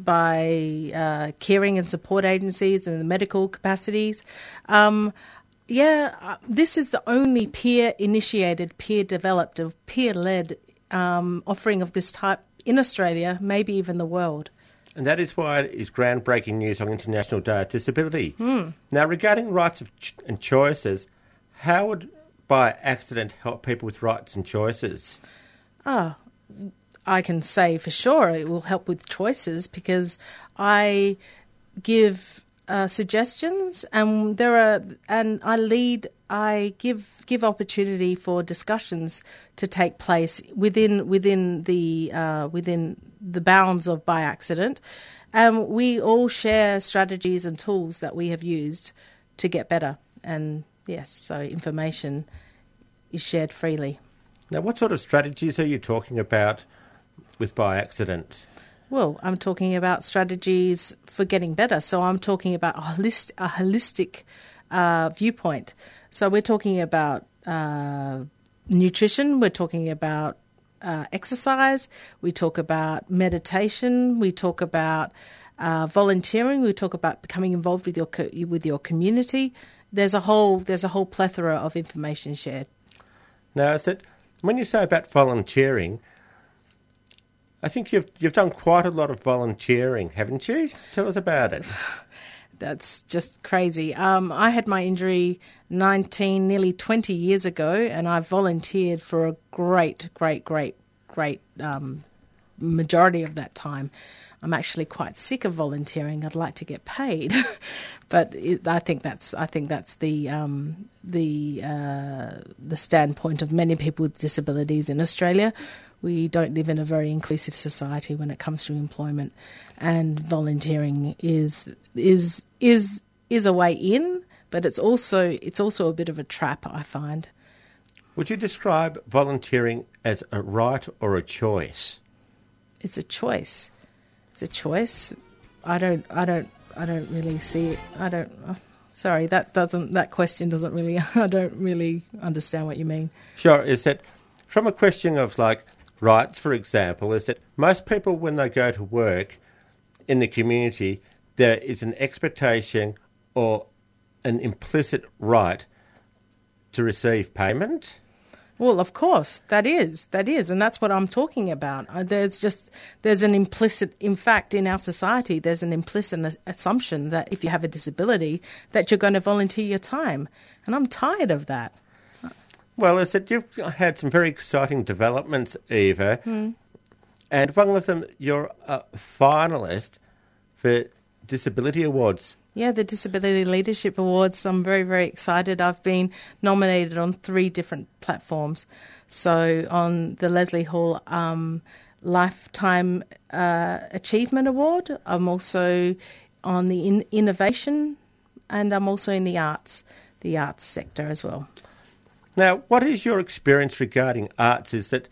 Speaker 4: by uh, caring and support agencies and the medical capacities. Um, yeah, this is the only peer-initiated, peer-developed, peer-led um, offering of this type in Australia, maybe even the world.
Speaker 1: And that is why it is groundbreaking news on International Day of Disability.
Speaker 4: Mm.
Speaker 1: Now, regarding rights of ch- and choices, how would By Accident help people with rights and choices?
Speaker 4: Oh, I can say for sure it will help with choices because I give uh, suggestions and there are and I lead. I give give opportunity for discussions to take place within within the uh, within the bounds of By Accident, and we all share strategies and tools that we have used to get better. And yes, so information is shared freely.
Speaker 1: Now, what sort of strategies are you talking about with By Accident?
Speaker 4: Well, I'm talking about strategies for getting better. So I'm talking about a, holist- a holistic uh, viewpoint. So we're talking about uh, nutrition, we're talking about uh, exercise, we talk about meditation, we talk about uh, volunteering, we talk about becoming involved with your co- with your community. There's a whole there's a whole plethora of information shared.
Speaker 1: Now, is it when you say about volunteering, I think you've you've done quite a lot of volunteering, haven't you? Tell us about it.
Speaker 4: That's just crazy. Um, I had my injury nineteen, nearly twenty years ago, and I volunteered for a great, great, great, great um, majority of that time. I'm actually quite sick of volunteering. I'd like to get paid, but it, I think that's I think that's the um, the uh, the standpoint of many people with disabilities in Australia. We don't live in a very inclusive society when it comes to employment, and volunteering is is is is a way in, but it's also it's also a bit of a trap, I find.
Speaker 1: Would you describe volunteering as a right or a choice?
Speaker 4: It's a choice. It's a choice. I don't. I don't. I don't really see it. I don't. Oh, sorry, that doesn't. That question doesn't really. I don't really understand what you mean.
Speaker 1: Sure. Is that from a question of like rights, for example? Is that most people when they go to work in the community, there is an expectation or an implicit right to receive payment?
Speaker 4: Well, of course, that is, that is, and that's what I'm talking about. Uh, there's just, there's an implicit, in fact, in our society, there's an implicit as- assumption that if you have a disability, that you're going to volunteer your time. And I'm tired of that.
Speaker 1: Well, is that you've had some very exciting developments, Eva,
Speaker 4: Mm.
Speaker 1: and one of them, you're a finalist for Disability Awards.
Speaker 4: Yeah, the Disability Leadership Awards. I'm very, very excited. I've been nominated on three different platforms. So on the Leslie Hall um, Lifetime uh, Achievement Award, I'm also on the in- Innovation, and I'm also in the arts, the arts sector as well.
Speaker 1: Now, what is your experience regarding arts? Is that...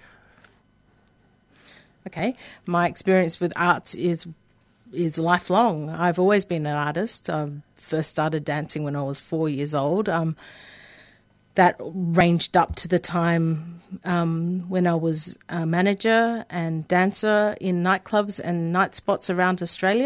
Speaker 4: Okay, my experience with arts is is lifelong. I've always been an artist. I first started dancing when I was four years old. Um, that ranged up to the time um, when I was a manager and dancer in nightclubs and night spots around Australia.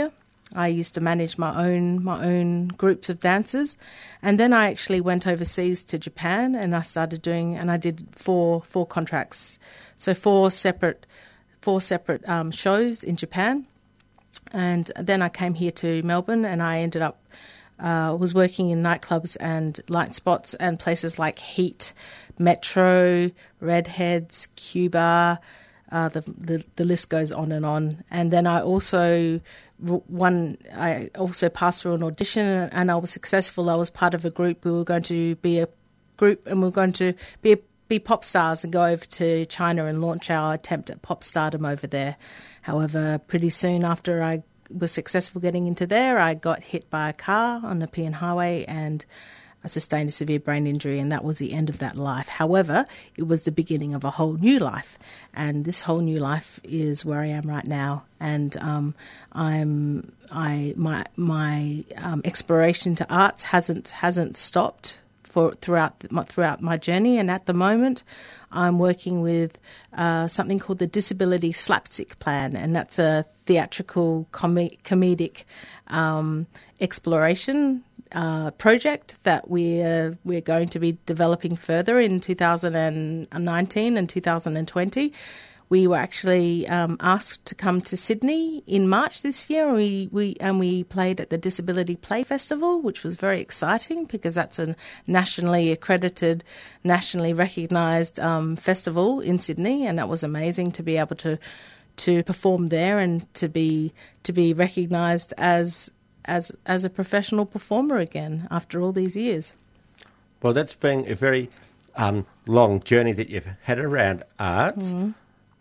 Speaker 4: I used to manage my own my own groups of dancers, and then I actually went overseas to Japan, and I started doing and I did four four contracts, so four separate four separate um, shows in Japan, and then I came here to Melbourne, and I ended up uh, was working in nightclubs and light spots and places like Heat, Metro, Redheads, Cuba. Uh, the, the the list goes on and on. And then I also one I also passed through an audition, and I was successful. I was part of a group. We were going to be a group, and we were going to be a, be pop stars and go over to China and launch our attempt at pop stardom over there. However, pretty soon after I was successful getting into there, I got hit by a car on the Nepean Highway, and I sustained a severe brain injury, and that was the end of that life. However, it was the beginning of a whole new life, and this whole new life is where I am right now. And um, I'm I my my um, exploration to arts hasn't hasn't stopped for throughout my, throughout my journey. And at the moment, I'm working with uh, something called the Disability Slapstick Plan, and that's a theatrical com- comedic um, exploration Uh, project that we're we're going to be developing further in two thousand nineteen and two thousand twenty. We were actually um, asked to come to Sydney in March this year. We we and we played at the Disability Play Festival, which was very exciting because that's a nationally accredited, nationally recognised um, festival in Sydney, and that was amazing to be able to to perform there and to be to be recognised as. as as a professional performer again after all these years.
Speaker 1: Well, that's been a very um, long journey that you've had around arts mm.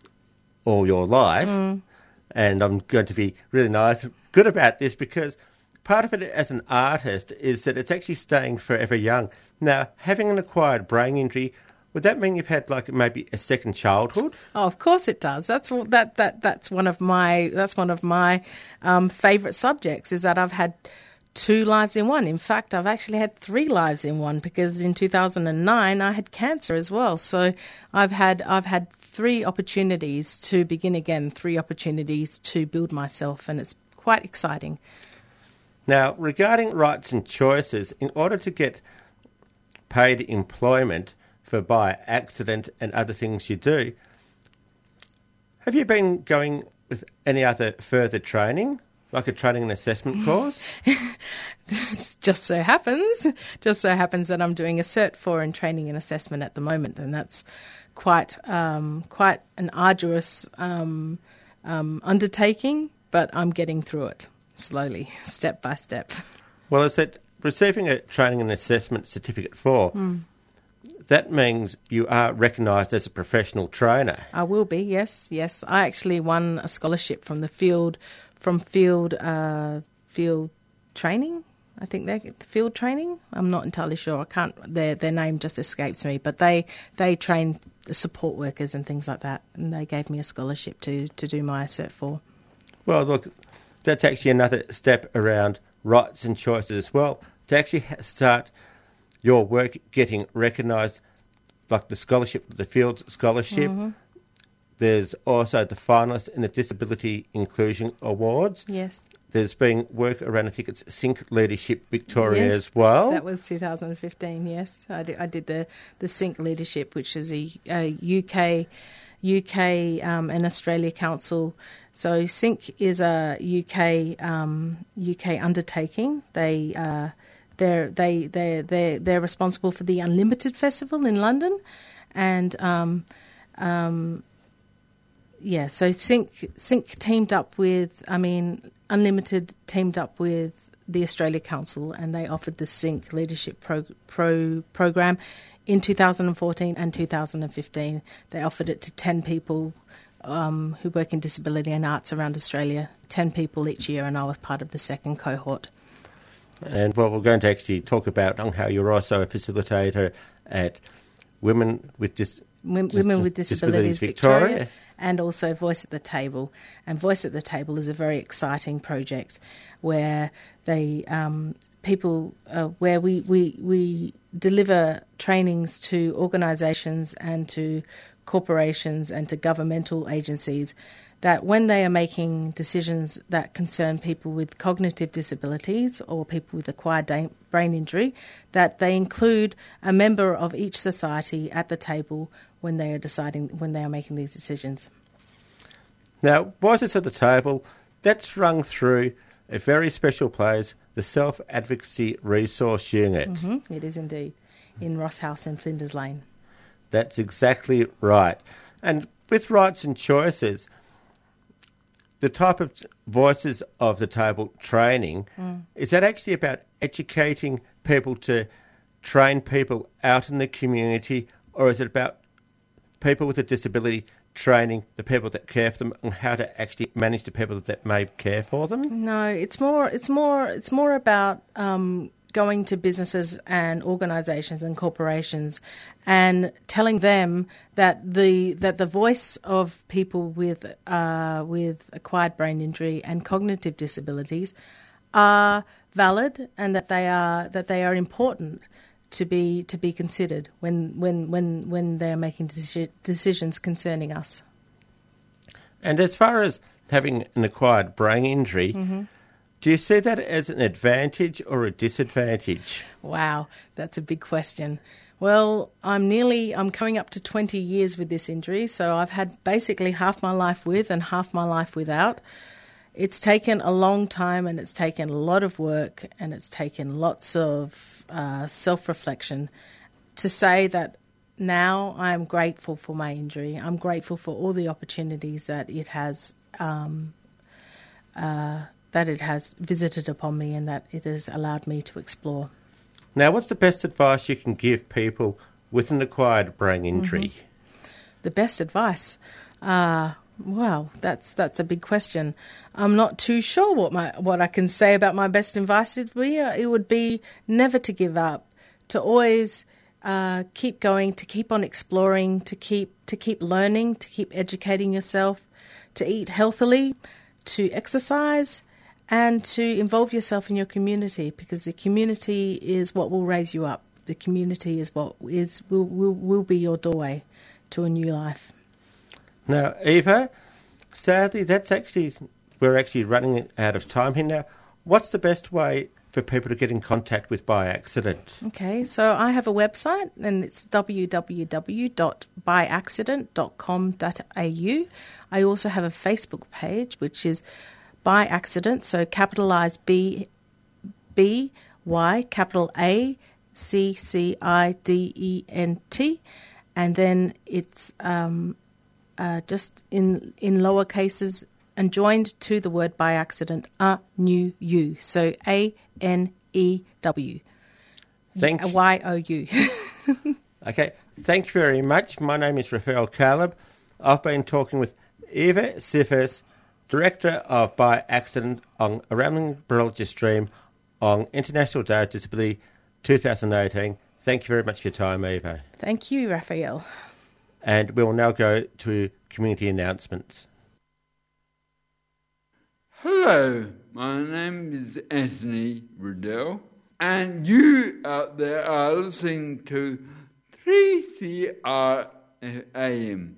Speaker 1: all your life, mm. and I'm going to be really nice, good about this, because part of it as an artist is that it's actually staying forever young. Now, having an acquired brain injury, would that mean you've had like maybe a second childhood?
Speaker 4: Oh, of course it does. That's that that that's one of my that's one of my um, favourite subjects, is that I've had two lives in one. In fact, I've actually had three lives in one, because in two thousand nine I had cancer as well. So I've had I've had three opportunities to begin again, three opportunities to build myself, and it's quite exciting.
Speaker 1: Now, regarding rights and choices, in order to get paid employment for by accident and other things you do, have you been going with any other further training, like a training and assessment course?
Speaker 4: just so happens, just so happens that I'm doing a Cert four in training and assessment at the moment, and that's quite um, quite an arduous um, um, undertaking, but I'm getting through it slowly, step by step.
Speaker 1: Well, is that receiving a training and assessment certificate for? Mm. That means you are recognised as a professional trainer.
Speaker 4: I will be, yes, yes. I actually won a scholarship from the field, from field, uh, field training. I think they field training. I'm not entirely sure. I can't. Their their name just escapes me. But they they train the support workers and things like that, and they gave me a scholarship to to do my Cert four.
Speaker 1: Well, look, that's actually another step around rights and choices as well. To actually start your work getting recognised, like the scholarship, the Fields Scholarship. Mm-hmm. There's also the finalist in the Disability Inclusion Awards.
Speaker 4: Yes.
Speaker 1: There's been work around, I think it's Sync Leadership Victoria
Speaker 4: yes,
Speaker 1: as well.
Speaker 4: That was two thousand fifteen, yes. I did, I did the, the Sync Leadership, which is a, a U K, U K um, and Australia Council. So Sync is a U K um, U K undertaking. They... Uh, They're they they they they're responsible for the Unlimited Festival in London, and um, um, yeah. So Sync Sync teamed up with I mean Unlimited teamed up with the Australia Council, and they offered the Sync Leadership Pro, Pro program in two thousand fourteen and two thousand fifteen. They offered it to ten people um, who work in disability and arts around Australia. Ten people each year, and I was part of the second cohort.
Speaker 1: And, well, we're going to actually talk about how you're also a facilitator at Women with Dis-
Speaker 4: Women, Women with Disabilities, Disabilities Victoria, Victoria, and also Voice at the Table. And Voice at the Table is a very exciting project where they um, people uh, where we, we we deliver trainings to organisations and to corporations and to governmental agencies that when they are making decisions that concern people with cognitive disabilities or people with acquired da- brain injury, that they include a member of each society at the table when they are deciding, when they are making these decisions.
Speaker 1: Now, Voices at the Table, that's rung through a very special place, the Self-Advocacy Resource Unit.
Speaker 4: Mm-hmm, it is indeed, in Ross House in Flinders Lane.
Speaker 1: That's exactly right. And with Rights and Choices, the type of Voices of the Table training, mm. is that actually about educating people to train people out in the community, or is it about people with a disability training the people that care for them and how to actually manage the people that may care for them?
Speaker 4: No, it's more. It's more. It's more about um, going to businesses and organisations and corporations and telling them that the that the voice of people with uh, with acquired brain injury and cognitive disabilities are valid and that they are that they are important to be to be considered when when when when they are making deci- decisions concerning us.
Speaker 1: And as far as having an acquired brain injury, mm-hmm. do you see that as an advantage or a disadvantage?
Speaker 4: Wow, that's a big question. Well, I'm nearly I'm coming up to twenty years with this injury, so I've had basically half my life with and half my life without. It's taken a long time and it's taken a lot of work and it's taken lots of uh, self-reflection to say that now I'm grateful for my injury. I'm grateful for all the opportunities that it has um, uh, that it has visited upon me and that it has allowed me to explore.
Speaker 1: Now, what's the best advice you can give people with an acquired brain injury?
Speaker 4: Mm-hmm. The best advice? Uh, Wow, that's that's a big question. I'm not too sure what my what I can say about my best advice would be. It would be never to give up, to always uh, keep going, to keep on exploring, to keep to keep learning, to keep educating yourself, to eat healthily, to exercise, and to involve yourself in your community, because the community is what will raise you up. The community is what is will will, will be your doorway to a new life.
Speaker 1: Now, Eva, sadly, that's actually we're actually running out of time here now. What's the best way for people to get in contact with By Accident?
Speaker 4: Okay, so I have a website and it's w w w dot by accident dot com dot a u. I also have a Facebook page, which is By Accident, so capitalised B, B, Y, capital A, C, C, I, D, E, N, T, and then it's um, uh, just in in lower cases and joined to the word by accident, a new you. So A N E W.
Speaker 1: Thank you.
Speaker 4: Y O U.
Speaker 1: Okay, thank you very much. My name is Raphael Caleb. I've been talking with Eva Sifis, Director of By Accident on A Rambling Biologist Stream on International Day of Disability twenty eighteen. Thank you very much for your time, Eva.
Speaker 4: Thank you, Raphael.
Speaker 1: And we will now go to community announcements.
Speaker 9: Hello, my name is Anthony Riddell, and you out there are listening to three C R A M.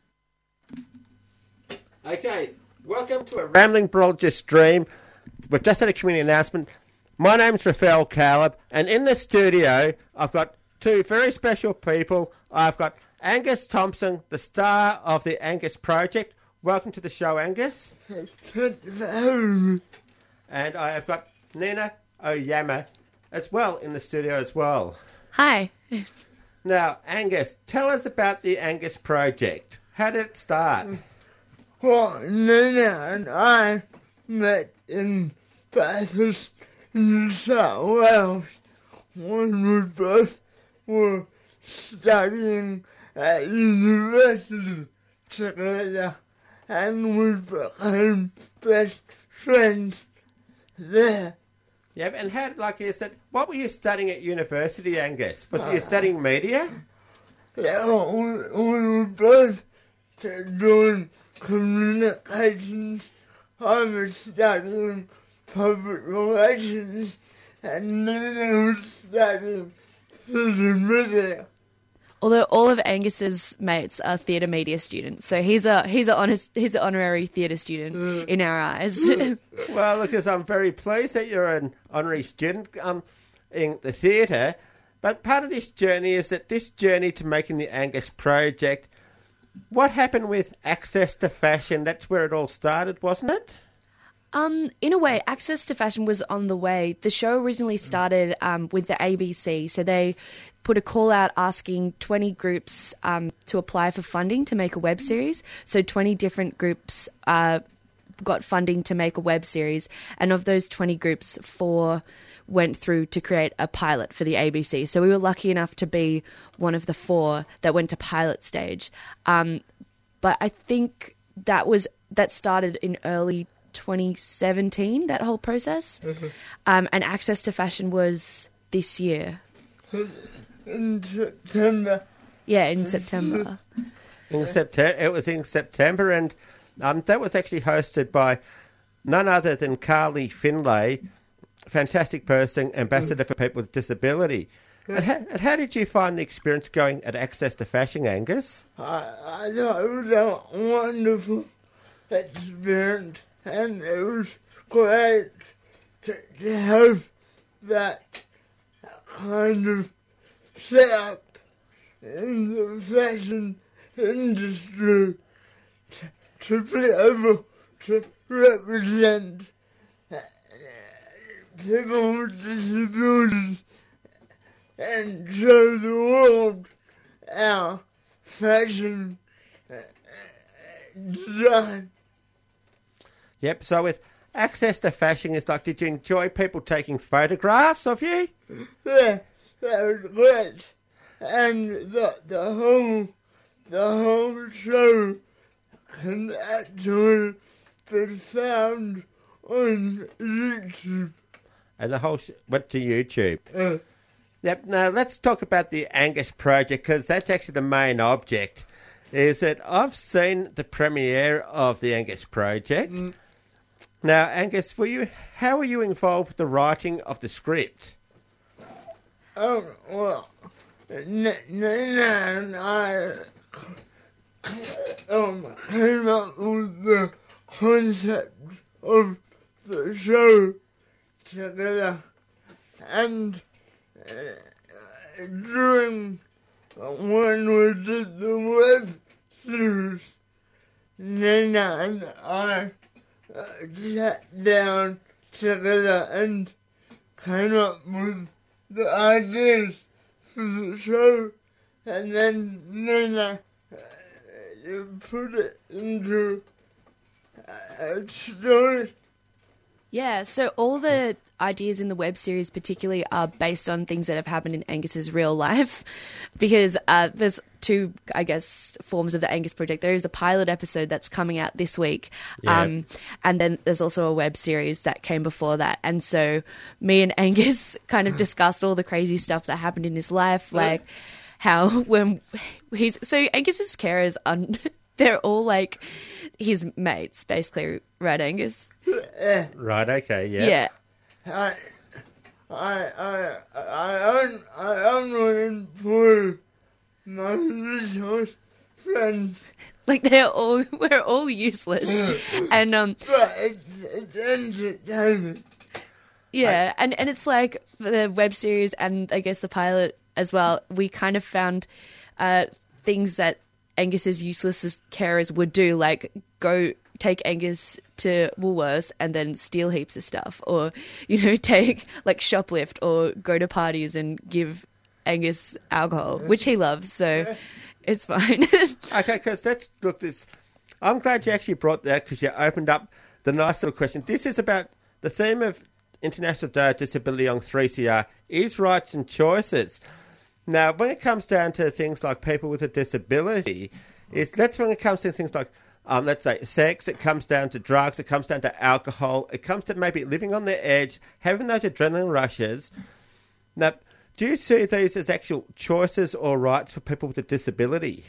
Speaker 1: Okay, welcome to A Rambling Biologist Stream. We've just had a community announcement. My name's Raphael Caleb, and in the studio, I've got two very special people. I've got Angus Thompson, the star of the Angus Project. Welcome to the show, Angus. And I have got Nina Oyama as well in the studio as well.
Speaker 10: Hi.
Speaker 1: Now, Angus, tell us about the Angus Project. How did it start?
Speaker 11: Well, Nina and I met in Bathurst, New South Wales, when we both were studying at university together, and we became best friends there.
Speaker 1: Yeah, and how, like you said, what were you studying at university, Angus? Was you studying media?
Speaker 11: Yeah, we, we were both doing communications. I was studying public relations, and Nina was studying social media.
Speaker 10: Although all of Angus's mates are theatre media students, so he's a he's a honest he's an honorary theatre student
Speaker 1: Mm.
Speaker 10: in our eyes.
Speaker 1: Well, Lucas, I'm very pleased that you're an honorary student um, in the theatre. But part of this journey is that this journey to making the Angus project, what happened with Access to Fashion? That's where it all started, wasn't it?
Speaker 10: Um, in a way, Access to Fashion was on the way. The show originally started um, with the A B C, so they put a call out asking twenty groups um, to apply for funding to make a web series. So twenty different groups uh, got funding to make a web series, and of those twenty groups, four went through to create a pilot for the A B C. So we were lucky enough to be one of the four that went to pilot stage. Um, but I think that was that started in early twenty seventeen, that whole process.
Speaker 11: Mm-hmm.
Speaker 10: Um, and Access to Fashion was this year.
Speaker 11: In September.
Speaker 10: Yeah, in September.
Speaker 1: In September, it was in September, and um, that was actually hosted by none other than Carly Finlay, fantastic person, ambassador for people with disability. And how, and how did you find the experience going at Access to Fashion, Angus?
Speaker 11: I, I thought it was a wonderful experience, and it was great to, to have that kind of set up in the fashion industry to, to be able to represent people with disabilities and show the world our fashion design.
Speaker 1: Yep, so with Access to Fashion, it's like, did you enjoy people taking photographs of you?
Speaker 11: Yeah, that was great. And the, the whole the whole show can actually be found on YouTube.
Speaker 1: And the whole sh- went to YouTube.
Speaker 11: Uh,
Speaker 1: Yep, now let's talk about the Angus project, because that's actually the main object. Is that I've seen the premiere of the Angus project.
Speaker 11: Mm.
Speaker 1: Now, Angus, were you how were you involved with the writing of the script?
Speaker 11: Oh, well, Nina and I um, came up with the concept of the show together, and uh, during when we did the web series, Nina and I uh, sat down together and came up with the ideas for the show, and then Nina uh, put it into a story.
Speaker 10: Yeah, so all the ideas in the web series particularly are based on things that have happened in Angus's real life, because uh, there's two, I guess, forms of the Angus project. There is the pilot episode that's coming out this week,
Speaker 1: Yeah.
Speaker 10: um, and then there's also a web series that came before that. And so me and Angus kind of discussed all the crazy stuff that happened in his life, like how when he's... So Angus's carers, un, they're all like his mates, basically, right, Angus?
Speaker 11: Yeah.
Speaker 1: Right, okay, yeah.
Speaker 10: Yeah.
Speaker 11: I, I, I, I, un, I only employ my resource friends.
Speaker 10: Like they're all, we're all useless, and um,
Speaker 11: But it's, it's entertaining.
Speaker 10: yeah, and and it's like the web series and I guess the pilot as well. We kind of found uh things that Angus's useless carers would do, like go take Angus to Woolworths and then steal heaps of stuff, or, you know, take like shoplift or go to parties and give Angus alcohol, which he loves, so it's fine.
Speaker 1: Okay, because that's, look, this, I'm glad you actually brought that, because you opened up the nice little question. This is about the theme of International Day of Disability on three C R is rights and choices. Now, when it comes down to things like people with a disability, is that's when it comes to things like, um, let's say, sex, it comes down to drugs, it comes down to alcohol, it comes to maybe living on the edge, having those adrenaline rushes. Now, do you see these as actual choices or rights for people with a disability?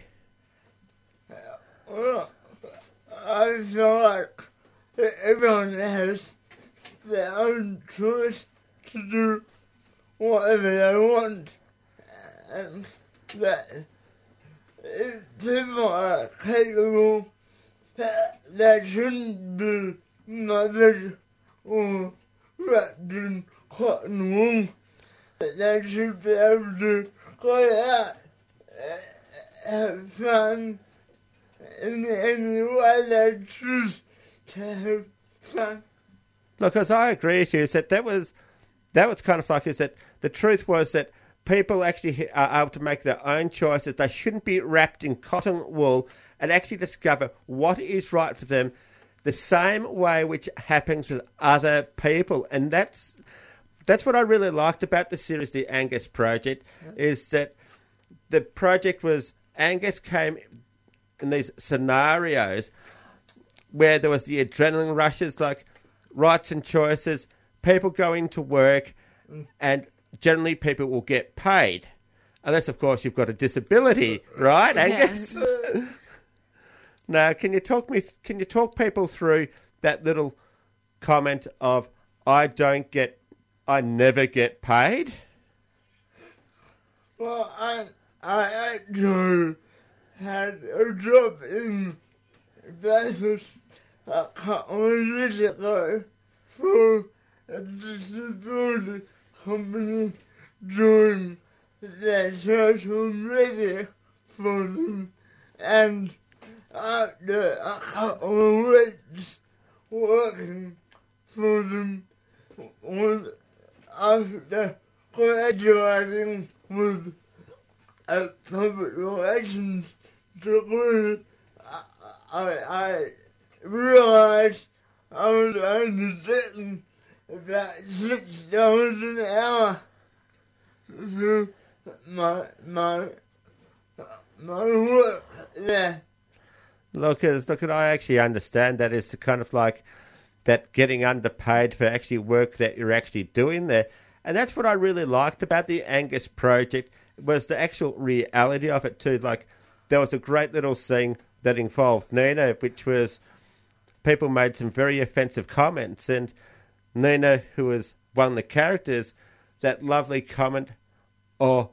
Speaker 11: Well, I feel like everyone has their own choice to do whatever they want, and that if people are capable, that they shouldn't be mothered or wrapped in cotton wool. That they should be able to go out and have fun in any way they choose to have fun.
Speaker 1: Look, as I agree with you, is that that was, that was kind of like, is that the truth was that people actually are able to make their own choices. They shouldn't be wrapped in cotton wool and actually discover what is right for them the same way which happens with other people. And that's that's what I really liked about the series, The Angus Project, is that the project was, Angus came in these scenarios where there was the adrenaline rushes, like rights and choices, people go into work, and generally people will get paid. Unless, of course, you've got a disability, right, Angus? Yeah. Now, can you talk me? Can you talk people through that little comment of, I don't get, I never get paid?
Speaker 11: Well, I, I actually had a job in Vegas a couple of years ago for a disability company doing their social media for them, and after a couple of weeks working for them, was after graduating with a public relations degree, I, I, I realized I was only getting about six dollars an hour for my my my work there.
Speaker 1: Look, as look, I actually understand that it's kind of like that getting underpaid for actually work that you're actually doing there, and that's what I really liked about the Angus Project, was the actual reality of it too. Like, there was a great little scene that involved Nina, which was people made some very offensive comments, and Nina, who was one of the characters, that lovely comment, oh,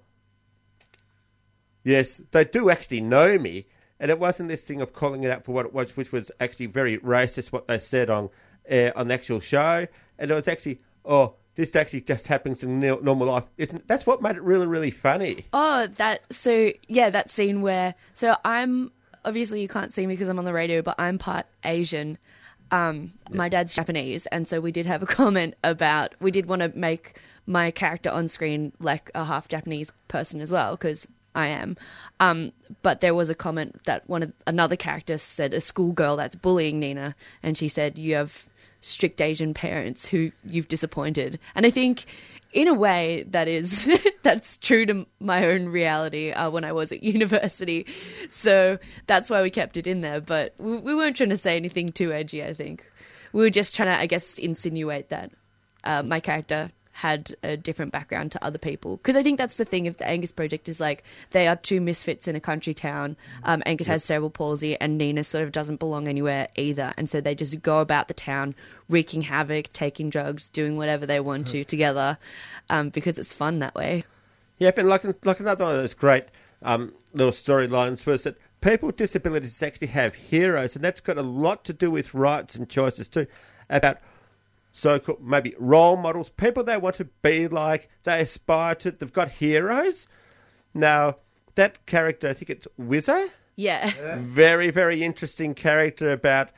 Speaker 1: yes, they do actually know me. And it wasn't this thing of calling it out for what it was, which was actually very racist, what they said on uh, on the actual show. And it was actually, oh, this actually just happens in normal life. Isn't that's what made it really, really funny.
Speaker 10: Oh, that, so, yeah, that scene where, so I'm, obviously you can't see me because I'm on the radio, but I'm part Asian. Um, yeah. My dad's Japanese, and so we did have a comment about, we did want to make my character on screen like a half Japanese person as well, because I am. Um, but there was a comment that one of another character said, a schoolgirl that's bullying Nina, and she said, you have strict Asian parents who you've disappointed. And I think in a way that is that's true to my own reality uh, when I was at university. So that's why we kept it in there. But we, we weren't trying to say anything too edgy, I think. We were just trying to, I guess, insinuate that uh, my character had a different background to other people. Because I think that's the thing of the Angus Project, is like they are two misfits in a country town. Um, Angus yep. has cerebral palsy and Nina sort of doesn't belong anywhere either. And so they just go about the town wreaking havoc, taking drugs, doing whatever they want to together um, because it's fun that way.
Speaker 1: Yeah, and like, like another one of those great um, little storylines was that people with disabilities actually have heroes, and that's got a lot to do with rights and choices too, about so-called maybe role models, people they want to be like, they aspire to, they've got heroes. Now, that character, I think it's Whizzer.
Speaker 10: Yeah.
Speaker 1: yeah. Very, very interesting character about,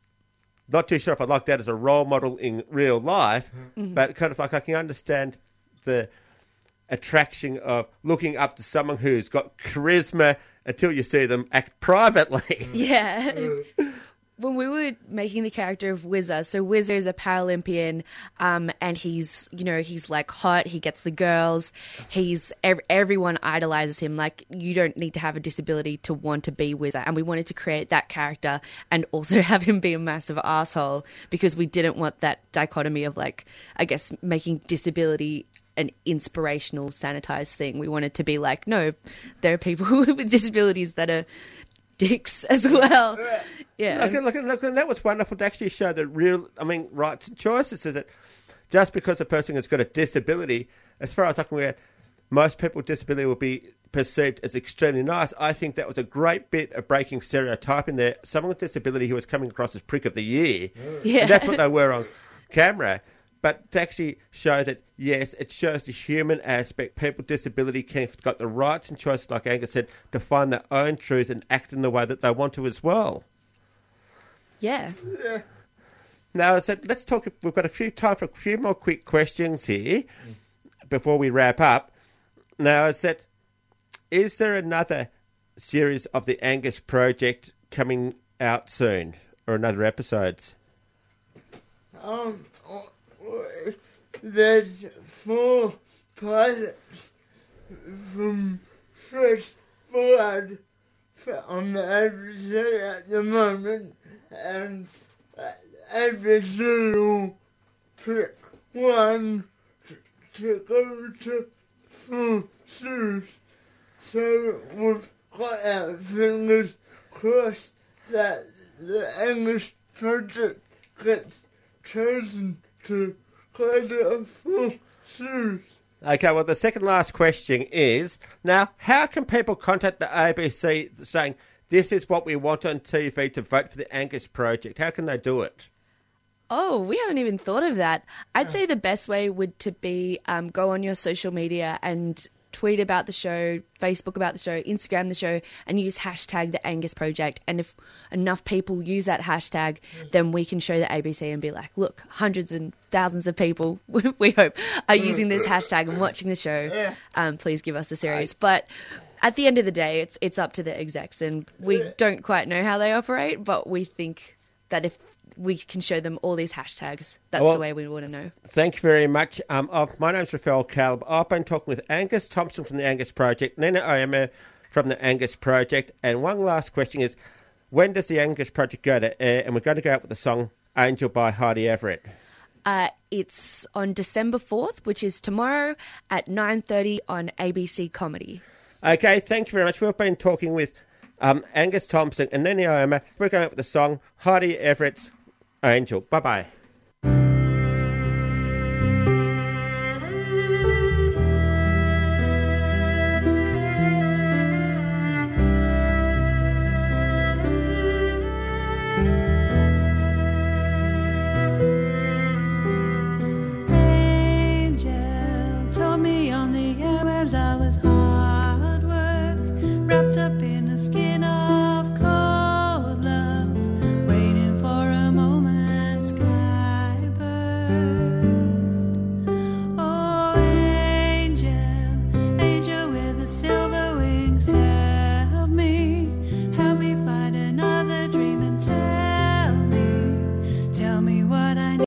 Speaker 1: not too sure if I like that as a role model in real life, mm-hmm. but kind of like I can understand the attraction of looking up to someone who's got charisma until you see them act privately.
Speaker 10: Yeah. When we were making the character of Whizzer, so Whizzer is a Paralympian, um, and he's, you know, he's like hot, he gets the girls, he's, ev- everyone idolizes him, like you don't need to have a disability to want to be Whizzer, and we wanted to create that character and also have him be a massive asshole because we didn't want that dichotomy of like, I guess, making disability an inspirational, sanitized thing. We wanted to be like, no, there are people with disabilities that are dicks as well. Yeah.
Speaker 1: Look, look, look, and that was wonderful to actually show the real, I mean, rights and choices. Is that just because a person has got a disability, as far as I can aware, most people with disability will be perceived as extremely nice. I think that was a great bit of breaking stereotype in there. Someone with disability who was coming across as prick of the year.
Speaker 10: Yeah.
Speaker 1: And that's what they were on camera. But to actually show that, yes, it shows the human aspect. People with disability can have got the rights and choices, like Angus said, to find their own truth and act in the way that they want to as well.
Speaker 10: Yeah.
Speaker 11: Yeah.
Speaker 1: Now, I said, let's talk. We've got a few time for a few more quick questions here before we wrap up. Now, I said, is there another series of the Angus Project coming out soon, or another episodes?
Speaker 11: Um, there's four pilots from Fresh Blood on the episode at the moment, and every single pick one to go to full series. So we've got our fingers crossed that the English Project gets chosen to create a full series.
Speaker 1: Okay, well, the second last question is, now, how can people contact the A B C saying, this is what we want on T V to vote for the Angus Project? How can they do it?
Speaker 10: Oh, we haven't even thought of that. I'd say the best way would to be um, go on your social media and tweet about the show, Facebook about the show, Instagram the show, and use hashtag the Angus Project. And if enough people use that hashtag, then we can show the A B C and be like, look, hundreds and thousands of people, we hope, are using this hashtag and watching the show. Um, please give us a series. But at the end of the day, it's it's up to the execs, and we don't quite know how they operate, but we think that if we can show them all these hashtags, that's
Speaker 1: Well,
Speaker 10: the way we want to know.
Speaker 1: Thank you very much. Um, oh, my name's Raphael Caleb. I've been talking with Angus Thompson from the Angus Project, Nina Oyama from the Angus Project, and one last question is, when does the Angus Project go to air? And we're going to go out with the song Angel by Heidi Everett.
Speaker 10: Uh, it's on December fourth, which is tomorrow at nine thirty on A B C Comedy.
Speaker 1: Okay, thank you very much. We've been talking with um, Angus Thompson and Nina Oyama. We're going out with the song Heidi Everett's Angel. Bye-bye.